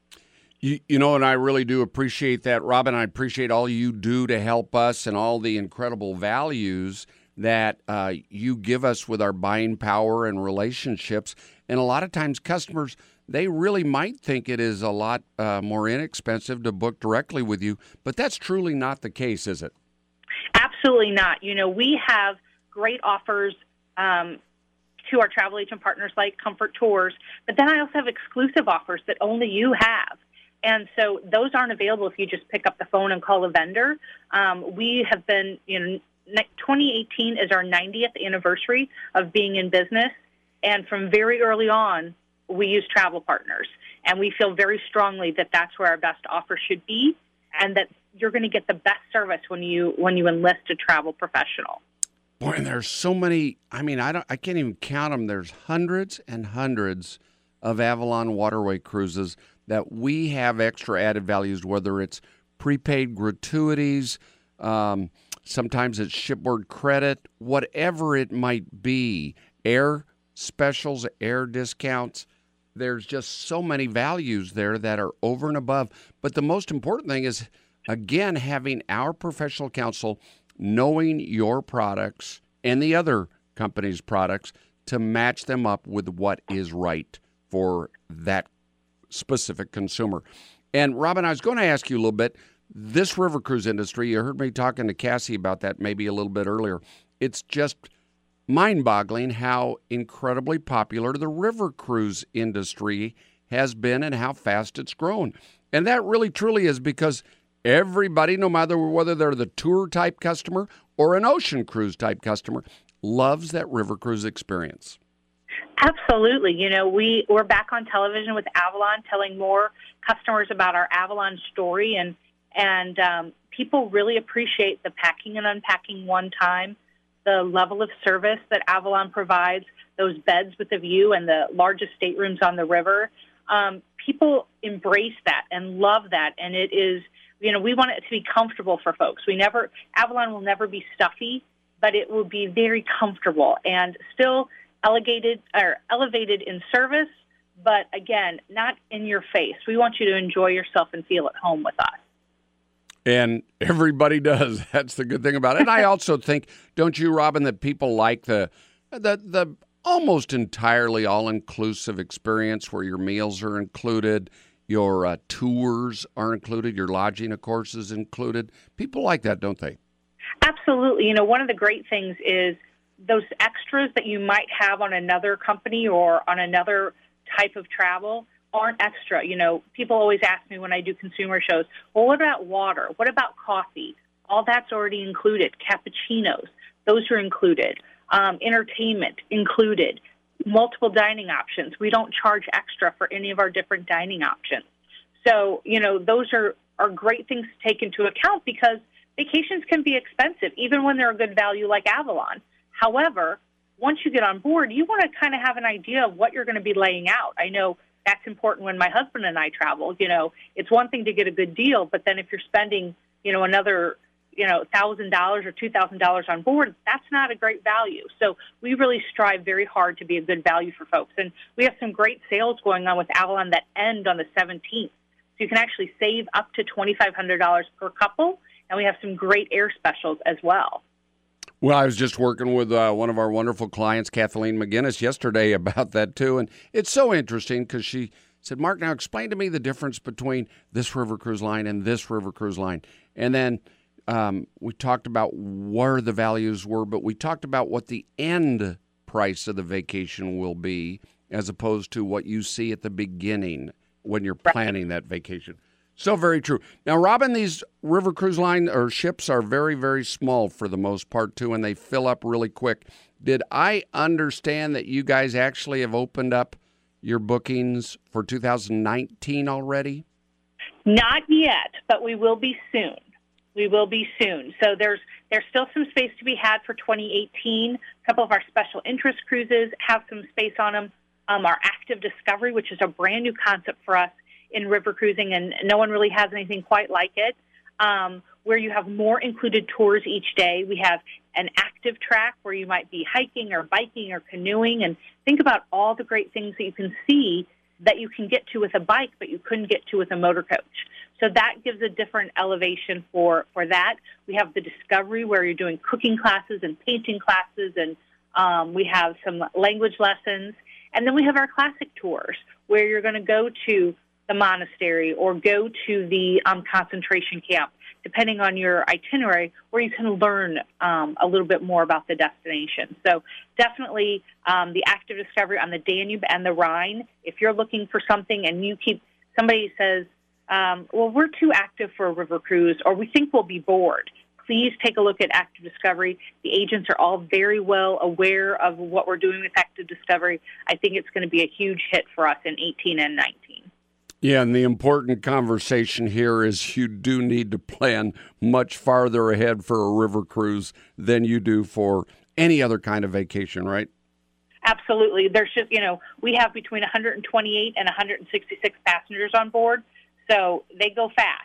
You, you know, and I really do appreciate that, Robin. I appreciate all you do to help us and all the incredible values that uh, you give us with our buying power and relationships. And a lot of times customers, they really might think it is a lot uh, more inexpensive to book directly with you, but that's truly not the case, is it? Absolutely not. You know, we have great offers um, to our travel agent partners like Comfort Tours, but then I also have exclusive offers that only you have. And so those aren't available if you just pick up the phone and call a vendor. Um, we have been, you know, twenty eighteen is our ninetieth anniversary of being in business. And from very early on, we use travel partners. And we feel very strongly that that's where our best offer should be, and that you're going to get the best service when you when you enlist a travel professional. Boy, and there's so many. I mean, I don't. I can't even count them. There's hundreds and hundreds of Avalon Waterway cruises that we have extra added values, whether it's prepaid gratuities, um, sometimes it's shipboard credit, whatever it might be, air specials, air discounts. There's just so many values there that are over and above. But the most important thing is, again, having our professional counsel, knowing your products and the other company's products to match them up with what is right for that specific consumer. And Robin, I was going to ask you a little bit, this river cruise industry, you heard me talking to Cassie about that maybe a little bit earlier. It's just mind-boggling how incredibly popular the river cruise industry has been and how fast it's grown. And that really truly is because everybody, no matter whether they're the tour type customer or an ocean cruise type customer, loves that river cruise experience. Absolutely. You know, we, we're back on television with Avalon telling more customers about our Avalon story, and, and um, people really appreciate the packing and unpacking one time, the level of service that Avalon provides, those beds with the view and the largest staterooms on the river. Um, people embrace that and love that, and it is, you know, we want it to be comfortable for folks. We never, Avalon will never be stuffy, but it will be very comfortable and still elevated or elevated in service, but again, not in your face. We want you to enjoy yourself and feel at home with us. And everybody does. That's the good thing about it. And I also think, don't you, Robin, that people like the the the almost entirely all-inclusive experience where your meals are included, Your uh, tours are included. Your lodging, of course, is included. People like that, don't they? Absolutely. You know, one of the great things is those extras that you might have on another company or on another type of travel aren't extra. You know, people always ask me when I do consumer shows, well, what about water? What about coffee? All that's already included. Cappuccinos, those are included. Um, entertainment included. Multiple dining options. We don't charge extra for any of our different dining options. So, you know, those are, are great things to take into account because vacations can be expensive, even when they're a good value like Avalon. However, once you get on board, you want to kind of have an idea of what you're going to be laying out. I know that's important when my husband and I travel. You know, it's one thing to get a good deal, but then if you're spending, you know, another you know, one thousand dollars or two thousand dollars on board, that's not a great value. So we really strive very hard to be a good value for folks. And we have some great sales going on with Avalon that end on the seventeenth. So you can actually save up to twenty-five hundred dollars per couple, and we have some great air specials as well. Well, I was just working with uh, one of our wonderful clients, Kathleen McGinnis, yesterday about that, too. And it's so interesting because she said, Mark, now explain to me the difference between this river cruise line and this river cruise line. And then Um, we talked about where the values were, but we talked about what the end price of the vacation will be as opposed to what you see at the beginning when you're planning that vacation. So very true. Now, Robin, these river cruise line or ships are very, very small for the most part, too, and they fill up really quick. Did I understand that you guys actually have opened up your bookings for two thousand nineteen already? Not yet, but we will be soon. We will be soon. So there's there's still some space to be had for twenty eighteen. A couple of our special interest cruises have some space on them. Um, our Active Discovery, which is a brand new concept for us in river cruising, and no one really has anything quite like it, um, where you have more included tours each day. We have an active track where you might be hiking or biking or canoeing, and think about all the great things that you can see that you can get to with a bike, but you couldn't get to with a motor coach. So that gives a different elevation for, for that. We have the Discovery where you're doing cooking classes and painting classes, and um, we have some language lessons. And then we have our classic tours where you're going to go to the monastery or go to the um, concentration camp, depending on your itinerary, where you can learn um, a little bit more about the destination. So definitely um, the Active Discovery on the Danube and the Rhine. If you're looking for something and you keep, somebody says, um, well, we're too active for a river cruise, or we think we'll be bored, please take a look at Active Discovery. The agents are all very well aware of what we're doing with Active Discovery. I think it's going to be a huge hit for us in eighteen and nineteen. Yeah, and the important conversation here is you do need to plan much farther ahead for a river cruise than you do for any other kind of vacation, right? Absolutely. There's just, you know, we have between one hundred twenty-eight and one hundred sixty-six passengers on board, so they go fast.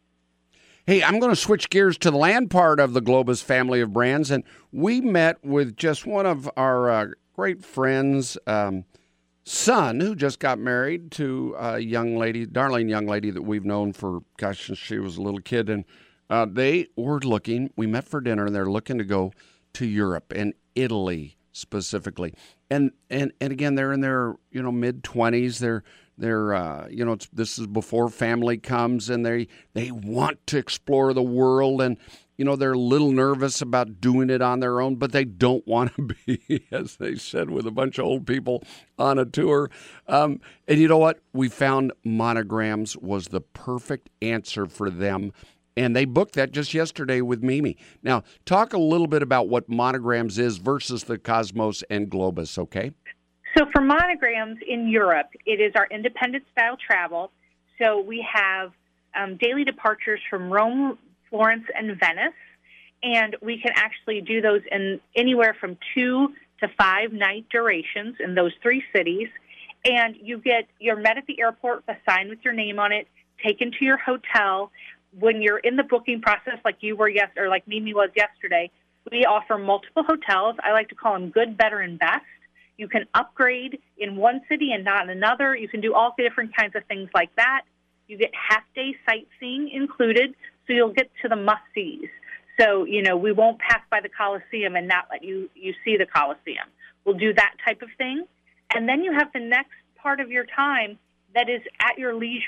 Hey, I'm going to switch gears to the land part of the Globus family of brands, and we met with just one of our uh, great friends, um, son, who just got married to a young lady, darling young lady that we've known for, gosh, since she was a little kid. And uh, they were looking, we met for dinner, and they're looking to go to Europe and Italy specifically. And and and again, they're in their, you know, mid-twenties. They're, they're uh, you know, it's, this is before family comes, and they they want to explore the world. And, you know, they're a little nervous about doing it on their own, but they don't want to be, as they said, with a bunch of old people on a tour. Um, and you know what? We found Monograms was the perfect answer for them, and they booked that just yesterday with Mimi. Now, talk a little bit about what Monograms is versus the Cosmos and Globus, okay? So for Monograms in Europe, it is our independent-style travel. So we have um, daily departures from Rome, Florence, and Venice, and we can actually do those in anywhere from two to five night durations in those three cities. And you get you're met at the airport, a sign with your name on it, taken to your hotel. When you're in the booking process, like you were yes, or like Mimi was yesterday, we offer multiple hotels. I like to call them good, better, and best. You can upgrade in one city and not in another. You can do all the different kinds of things like that. You get half-day sightseeing included, so you'll get to the must-sees. So, you know, we won't pass by the Colosseum and not let you, you see the Colosseum. We'll do that type of thing. And then you have the next part of your time that is at your leisure.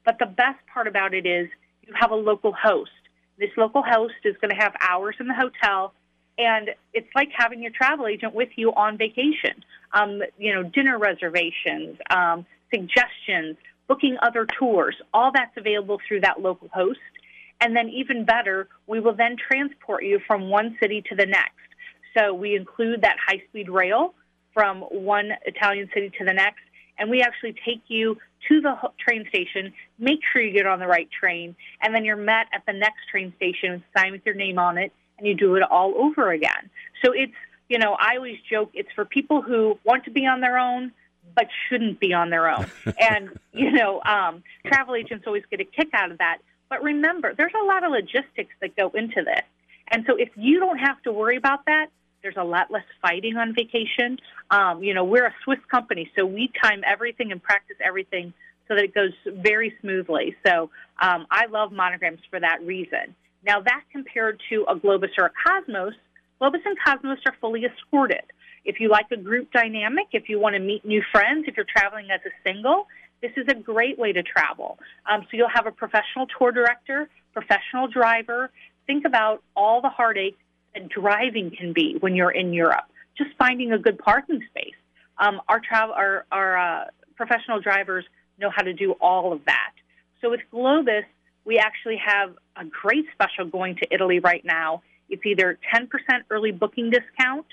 But the best part about it is you have a local host. This local host is going to have hours in the hotel, and it's like having your travel agent with you on vacation. Um, you know, dinner reservations, um, suggestions, booking other tours, all that's available through that local host. And then even better, we will then transport you from one city to the next. So we include that high-speed rail from one Italian city to the next, and we actually take you to the train station, make sure you get on the right train, and then you're met at the next train station, sign with your name on it, and you do it all over again. So it's, you know, I always joke it's for people who want to be on their own but shouldn't be on their own. And, you know, um, travel agents always get a kick out of that. But remember, there's a lot of logistics that go into this. And so if you don't have to worry about that, there's a lot less fighting on vacation. Um, you know, we're a Swiss company, so we time everything and practice everything so that it goes very smoothly. So um, I love Monograms for that reason. Now, that compared to a Globus or a Cosmos, Globus and Cosmos are fully escorted. If you like a group dynamic, if you want to meet new friends, if you're traveling as a single, this is a great way to travel. Um, so you'll have a professional tour director, professional driver. Think about all the heartache that driving can be when you're in Europe. Just finding a good parking space. Um, our travel, our, our uh, professional drivers know how to do all of that. So with Globus, we actually have a great special going to Italy right now. It's either ten percent early booking discount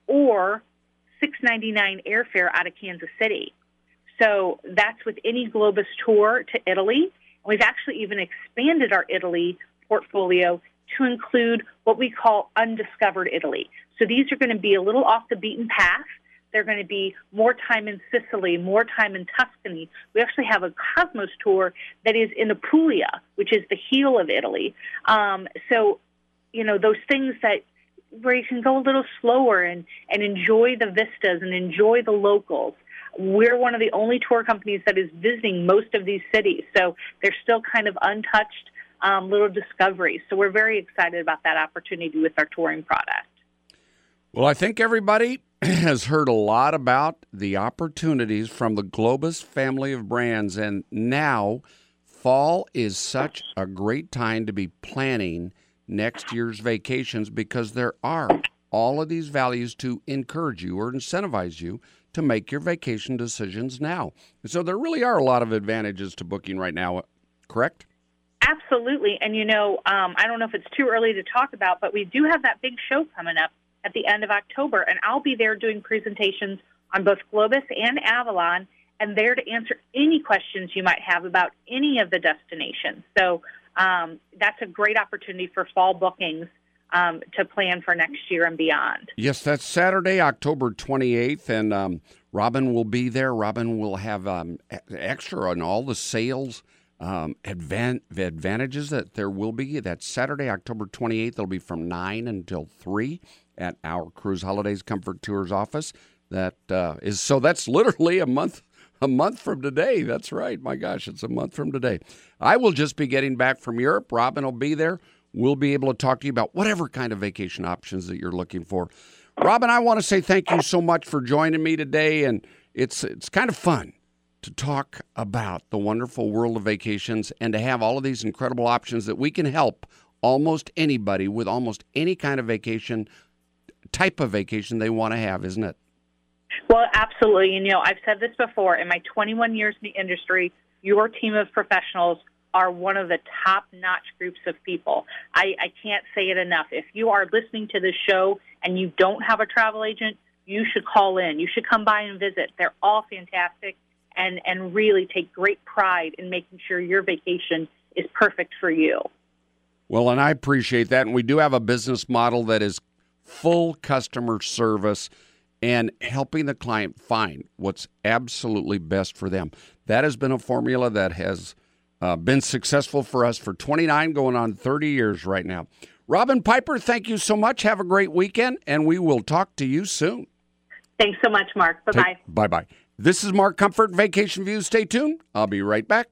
or six ninety-nine airfare out of Kansas City. So that's with any Globus tour to Italy. We've actually even expanded our Italy portfolio to include what we call undiscovered Italy. So these are going to be a little off the beaten path. They're going to be more time in Sicily, more time in Tuscany. We actually have a Cosmos tour that is in Apulia, which is the heel of Italy. Um, so, you know, those things that where you can go a little slower and, and enjoy the vistas and enjoy the locals. We're one of the only tour companies that is visiting most of these cities, so they're still kind of untouched um, little discoveries. So we're very excited about that opportunity with our touring product. Well, I think everybody has heard a lot about the opportunities from the Globus family of brands, and now fall is such a great time to be planning next year's vacations because there are all of these values to encourage you or incentivize you to make your vacation decisions now. So there really are a lot of advantages to booking right now, correct? Absolutely. And, you know, um, I don't know if it's too early to talk about, but we do have that big show coming up at the end of October, and I'll be there doing presentations on both Globus and Avalon, and there to answer any questions you might have about any of the destinations. So um, that's a great opportunity for fall bookings um, to plan for next year and beyond. Yes, that's Saturday, October twenty-eighth, and um, Robin will be there. Robin will have um, extra on all the sales um, advan- advantages that there will be. That's Saturday, October twenty-eighth. It'll be from nine until three at our Cruise Holidays Comfort Tours office. That uh, is so that's literally a month a month from today. That's right. My gosh, it's a month from today. I will just be getting back from Europe. Robin will be there. We'll be able to talk to you about whatever kind of vacation options that you're looking for. Robin, I want to say thank you so much for joining me today, and it's it's kind of fun to talk about the wonderful world of vacations and to have all of these incredible options that we can help almost anybody with almost any kind of vacation, type of vacation they want to have, isn't it? Well, absolutely. And, you know, I've said this before. In my twenty-one years in the industry, your team of professionals are one of the top-notch groups of people. I, I can't say it enough. If you are listening to this show and you don't have a travel agent, you should call in. You should come by and visit. They're all fantastic and, and really take great pride in making sure your vacation is perfect for you. Well, and I appreciate that. And we do have a business model that is full customer service and helping the client find what's absolutely best for them. That has been a formula that has uh, been successful for us for twenty-nine, going on thirty years right now. Robin Piper, thank you so much. Have a great weekend, and we will talk to you soon. Thanks so much, Mark. Bye-bye. Take, bye-bye. This is Mark Comfort, Vacation Views. Stay tuned. I'll be right back.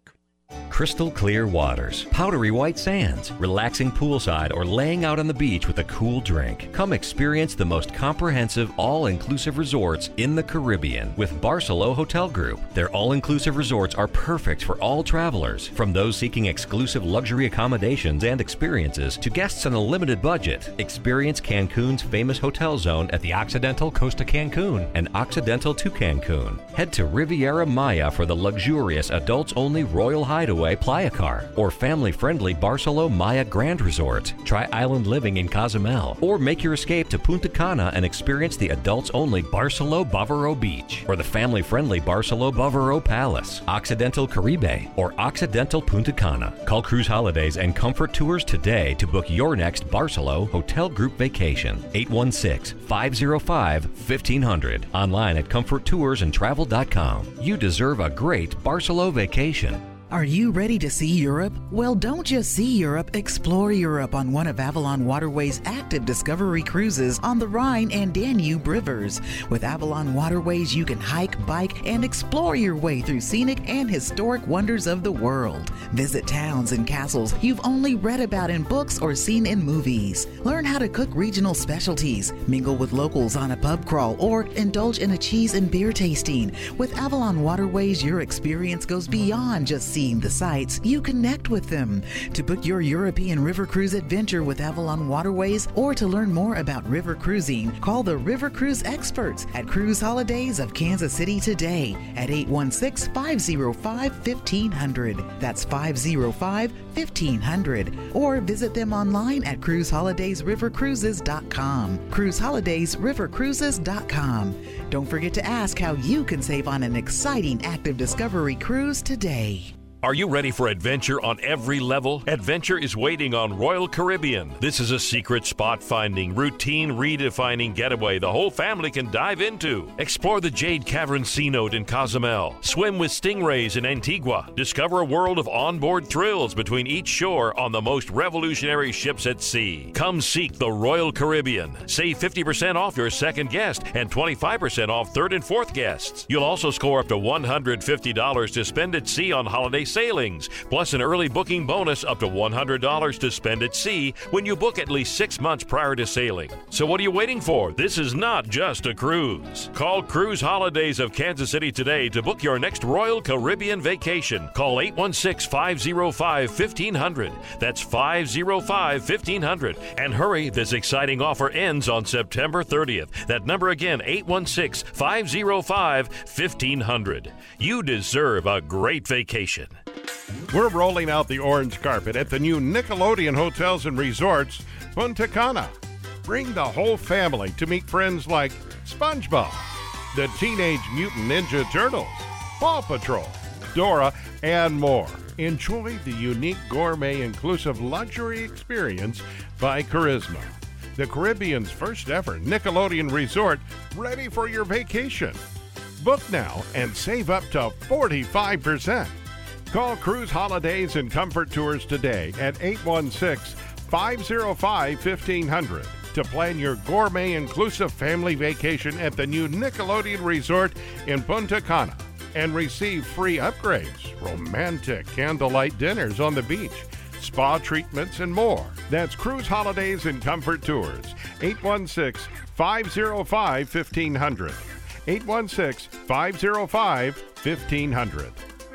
Crystal clear waters, powdery white sands, relaxing poolside, or laying out on the beach with a cool drink. Come experience the most comprehensive all-inclusive resorts in the Caribbean with Barcelo Hotel Group. Their all-inclusive resorts are perfect for all travelers, from those seeking exclusive luxury accommodations and experiences to guests on a limited budget. Experience Cancun's famous hotel zone at the Occidental Costa Cancun and Occidental to Cancun. Head to Riviera Maya for the luxurious adults-only Royal Hideaway Playa Car or family-friendly Barcelo Maya Grand Resort. Try island living in Cozumel or make your escape to Punta Cana and experience the adults-only Barcelo Bavaro Beach or the family-friendly Barcelo Bavaro Palace, Occidental Caribe, or Occidental Punta Cana. Call Cruise Holidays and Comfort Tours today to book your next Barcelo Hotel Group vacation. eight one six, five zero five, fifteen hundred. Online at comfort tours and travel dot com. You deserve a great Barcelo vacation. Are you ready to see Europe? Well, don't just see Europe, explore Europe on one of Avalon Waterways' active Discovery cruises on the Rhine and Danube rivers. With Avalon Waterways, you can hike, bike, and explore your way through scenic and historic wonders of the world. Visit towns and castles you've only read about in books or seen in movies. Learn how to cook regional specialties, mingle with locals on a pub crawl, or indulge in a cheese and beer tasting. With Avalon Waterways, your experience goes beyond just seeing the sights, you connect with them. To book your European river cruise adventure with Avalon Waterways or to learn more about river cruising, call the River Cruise experts at Cruise Holidays of Kansas City today at eight one six, five zero five, fifteen hundred. That's five zero five, fifteen hundred. Or visit them online at cruise holidays river cruises dot com. cruise holidays river cruises dot com. Don't forget to ask how you can save on an exciting active Discovery cruise today. Are you ready for adventure on every level? Adventure is waiting on Royal Caribbean. This is a secret spot-finding, routine redefining getaway the whole family can dive into. Explore the Jade Cavern Sea Note in Cozumel. Swim with stingrays in Antigua. Discover a world of onboard thrills between each shore on the most revolutionary ships at sea. Come seek the Royal Caribbean. Save fifty percent off your second guest and twenty-five percent off third and fourth guests. You'll also score up to one hundred fifty dollars to spend at sea on holiday sailings, plus an early booking bonus up to one hundred dollars to spend at sea when you book at least six months prior to sailing. So what are you waiting for? This is not just a cruise. Call Cruise Holidays of Kansas City today to book your next Royal Caribbean vacation. Call eight one six, five zero five, fifteen hundred. That's five zero five, fifteen hundred. And hurry, this exciting offer ends on September thirtieth. That number again, eight one six, five zero five, fifteen hundred. You deserve a great vacation. We're rolling out the orange carpet at the new Nickelodeon Hotels and Resorts, Punta Cana. Bring the whole family to meet friends like SpongeBob, the Teenage Mutant Ninja Turtles, Paw Patrol, Dora, and more. Enjoy the unique gourmet inclusive luxury experience by Charisma, the Caribbean's first ever Nickelodeon resort ready for your vacation. Book now and save up to forty-five percent. Call Cruise Holidays and Comfort Tours today at eight one six, five zero five, fifteen hundred to plan your gourmet inclusive family vacation at the new Nickelodeon Resort in Punta Cana and receive free upgrades, romantic candlelight dinners on the beach, spa treatments, and more. That's Cruise Holidays and Comfort Tours, eight one six, five zero five, fifteen hundred. eight one six, five zero five, fifteen hundred.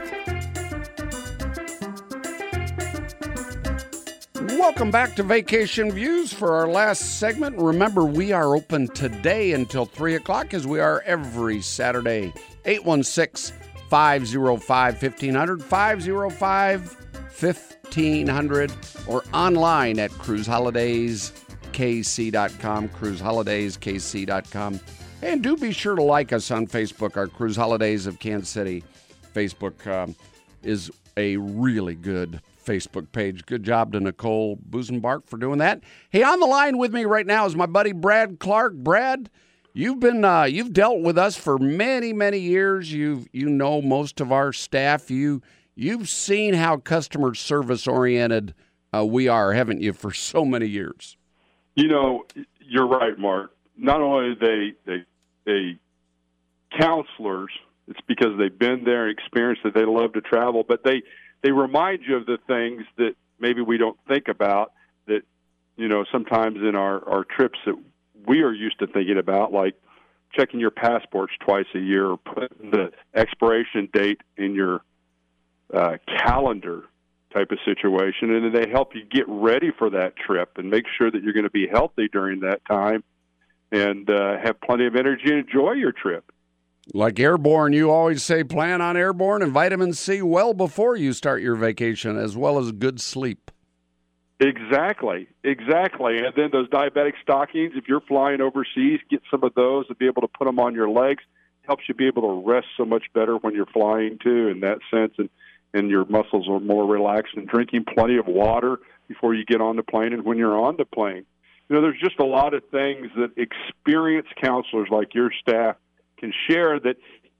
Welcome back to Vacation Views for our last segment. Remember, we are open today until three o'clock as we are every Saturday. eight one six, five zero five, fifteen hundred, five zero five, fifteen hundred, or online at cruise holidays k c dot com, cruise holidays k c dot com. And do be sure to like us on Facebook. Our Cruise Holidays of Kansas City Facebook um, is a really good Facebook page. Good job to Nicole Busenbark for doing that. Hey, on the line with me right now is my buddy Brad Clark. Brad, you've been uh, you've dealt with us for many, many years. You you know most of our staff. You you've seen how customer service oriented uh, we are, haven't you, for so many years? You know, you're right, Mark. Not only are they they they counselors, it's because they've been there, experienced that they love to travel, but they they remind you of the things that maybe we don't think about that, you know, sometimes in our, our trips that we are used to thinking about, like checking your passports twice a year or putting the expiration date in your uh, calendar type of situation. And they help you get ready for that trip and make sure that you're going to be healthy during that time and uh, have plenty of energy and enjoy your trip. Like Airborne, you always say plan on Airborne and vitamin C well before you start your vacation, as well as good sleep. Exactly, exactly. And then those diabetic stockings, if you're flying overseas, get some of those and be able to put them on your legs. Helps you be able to rest so much better when you're flying, too, in that sense, and, and your muscles are more relaxed. And drinking plenty of water before you get on the plane and when you're on the plane. You know, there's just a lot of things that experienced counselors like your staff can share that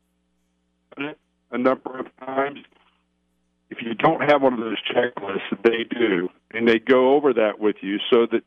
a number of times. If you don't have one of those checklists, they do, and they go over that with you so that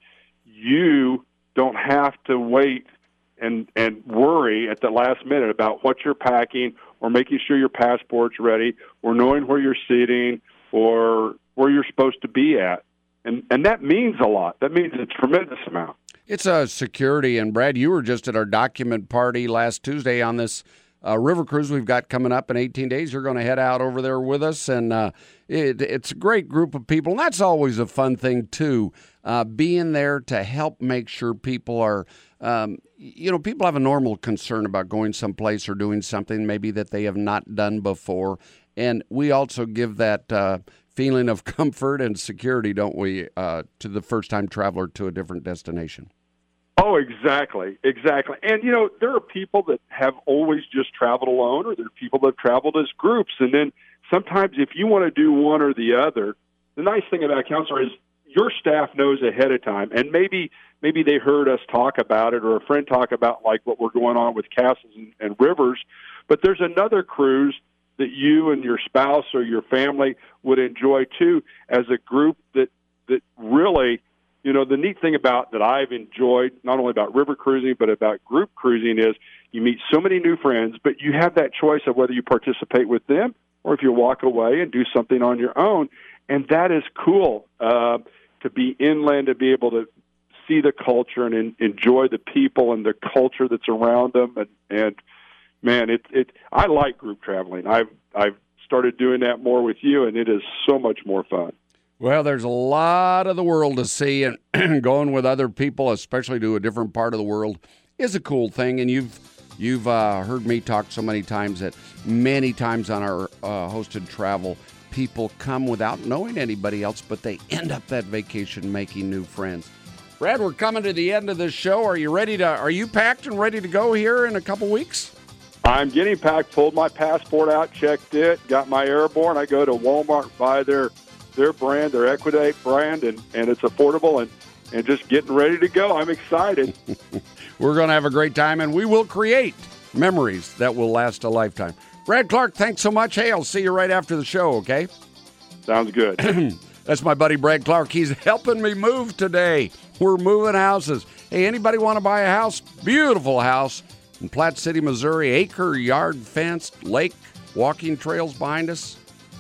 you don't have to wait and and worry at the last minute about what you're packing or making sure your passport's ready or knowing where you're sitting or where you're supposed to be at. And and that means a lot. That means a tremendous amount. It's a security. And, Brad, you were just at our document party last Tuesday on this uh, river cruise we've got coming up in eighteen days. You're going to head out over there with us, and uh, it, it's a great group of people. And that's always a fun thing, too, uh, being there to help make sure people are um, – you know, people have a normal concern about going someplace or doing something maybe that they have not done before. And we also give that uh, feeling of comfort and security, don't we, uh, to the first-time traveler to a different destination. Oh, exactly, exactly. And, you know, there are people that have always just traveled alone, or there are people that have traveled as groups. And then sometimes if you want to do one or the other, the nice thing about a counselor is your staff knows ahead of time. And maybe maybe they heard us talk about it or a friend talk about, like, what we're going on with castles and, and rivers. But there's another cruise that you and your spouse or your family would enjoy, too, as a group that that really – you know, the neat thing about that I've enjoyed, not only about river cruising, but about group cruising, is you meet so many new friends, but you have that choice of whether you participate with them or if you walk away and do something on your own. And that is cool, uh, to be inland, to be able to see the culture and in, enjoy the people and the culture that's around them. And, and man, it, it, I like group traveling. I've, I've started doing that more with you, and it is so much more fun. Well, there's a lot of the world to see, and going with other people, especially to a different part of the world, is a cool thing. And you've you've uh, heard me talk so many times that many times on our uh, hosted travel, people come without knowing anybody else, but they end up that vacation making new friends. Brad, we're coming to the end of this show. Are you ready to? Are you packed and ready to go here in a couple weeks? I'm getting packed. Pulled my passport out, checked it, got my Airborne. I go to Walmart, buy their. their brand, their Equidate brand, and, and it's affordable, and, and just getting ready to go. I'm excited. We're going to have a great time, and we will create memories that will last a lifetime. Brad Clark, thanks so much. Hey, I'll see you right after the show, okay? Sounds good. That's my buddy Brad Clark. He's helping me move today. We're moving houses. Hey, anybody want to buy a house? Beautiful house in Platte City, Missouri. Acre yard fenced, lake, walking trails behind us.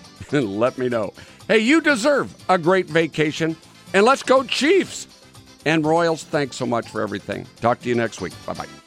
Let me know. Hey, you deserve a great vacation, and let's go Chiefs. And Royals, thanks so much for everything. Talk to you next week. Bye-bye.